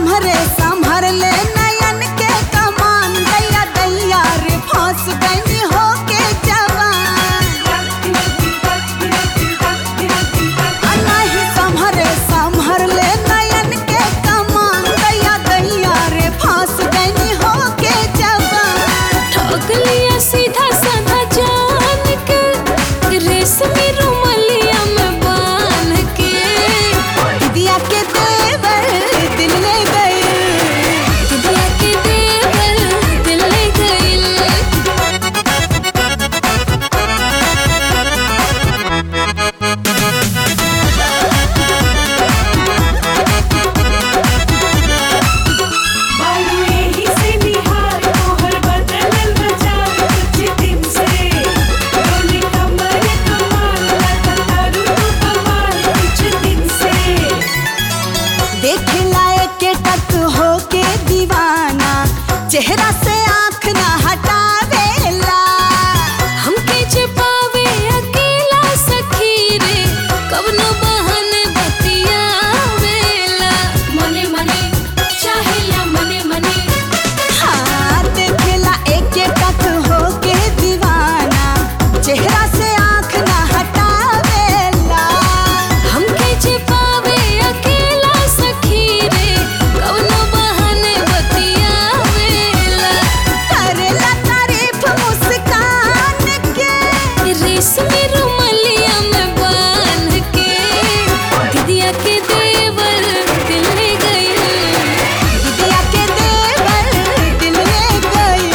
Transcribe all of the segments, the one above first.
संभरे संभर ले नयन के कमान दैया दैया रे फांस गई हो के जवान नहीं संभरे संभर ले नयन के कमान दैया दैया रे फांस गई हो के जवान ठोक लिया सीधा साधा जान के रेशमी रुमालिया में बांध के दिया के देवर दिल ले गए दिया के देवर दिल ले गइल बालू यही से निहार तोहर बदलल बजार कुछ दिन से डोली कमर कमाल तारू तू कमाल कुछ दिन से देख लाए के टक हो के दीवाना चेहरा से आँख ना हटावेला हमके छिपावे अकेला सखी रे कवनो बहाने बतियावेला मने मने चाहेला मने मने हाँ देख ला एक टक हो के दीवाना चेहरा से आँख ना हटावेला हमके छिपावे अकेला सखी रे कवनो बहाने बतियावेला करेला तारीफ मुस्कान के रेशमी रुमालिया में बांध के दिदिया के देवर दिल ले गइल दिया के देवर दिल ले गइल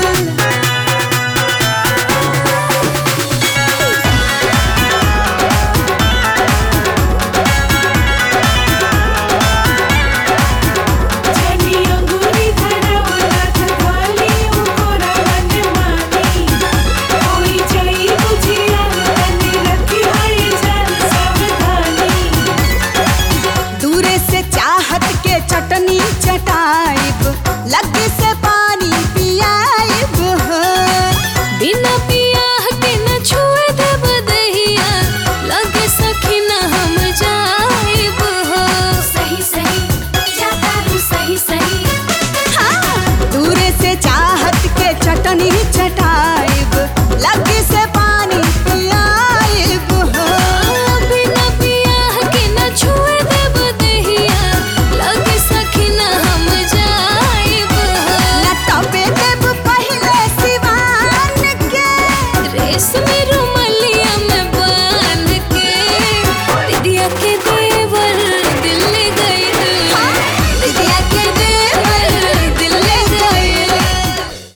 जनी अंगूरी धरवला थकाली उकोरा मन मानी कोई जई बुझिया तनी रखी हई जान सावधानी दूरे से चाहत के चटनी चटाइब लगे से पानी पियाइब हो बिना बियाह के न छुए देब दहिया लगे सखी न हम जाइब हो सही सही जाता हूँ सही सही हाँ दूरे से चाहत के चटनी